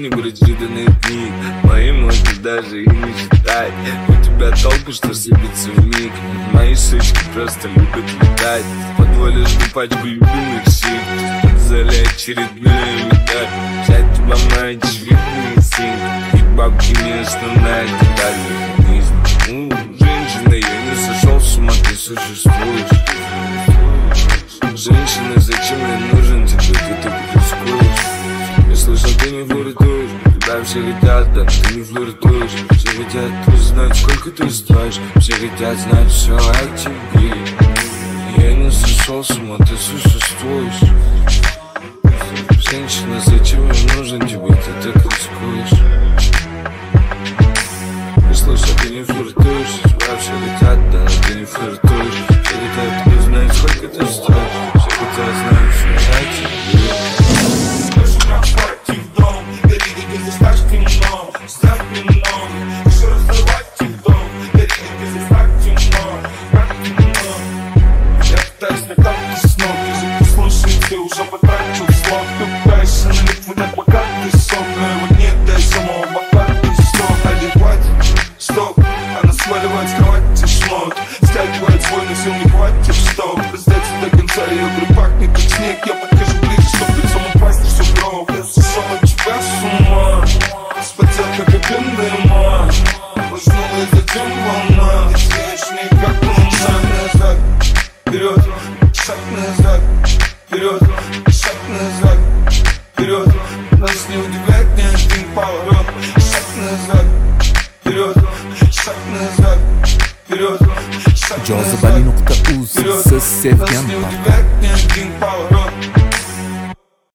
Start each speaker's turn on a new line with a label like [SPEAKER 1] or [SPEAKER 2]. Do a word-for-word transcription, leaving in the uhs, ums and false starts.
[SPEAKER 1] не прочитанный книг. Мои мозги даже и не читать. У тебя толку, что слепится в миг. Мои сучки просто любят летать. В подвале жду пачку любимых сик. Подзали очередную медаль. Взять тебя мои очевидные инстинкты. И бабки не основная деталь механизма. Ну, женщина, я не сошел с ума, ты существуешь. Женщина, зачем я нужен тебе, ты так рискуешь? Я слышал, ты не флиртуешь. Когда все хотят, да, ты не флиртуешь. Все хотят узнать, сколько ты стоишь. Все хотят знать все о тебе. Я не сошел с ума, ты существуешь. Женщина, зачем я нужен тебе, ты так рискуешь? Я слышал, ты не флиртуешь. Тебя все хотят, да, ты не флиртуешь. Все хотят узнать, сколько ты стоишь. Все хотят знать все о тебе.
[SPEAKER 2] Ты уже потратил слов, ты пытаешься налить в этот богатый сон. Но его нет, дай самого богатый сон. Одевать, стоп, она сваливает с кровати шмот. Стягивает свой, но сил не хватит, стоп. Сдаться до конца, ее грудь пахнет как снег. Я подхожу ближе, чтоб лицом упасть, все гром. Я сошел от тебя с ума. Спотел, как один дыма. Вознула и затем волна. Ты светишь мне, как луна. Шаг назад, вперед, шаг назад. Вперед, шаг назад, вперед. Нас не удивляет ни один поворот. Шаг назад, вперед, шаг назад, вперед, шаг назад.
[SPEAKER 3] Cazibeli nokta uz, ses sevgen
[SPEAKER 2] Нас не удивляет ни один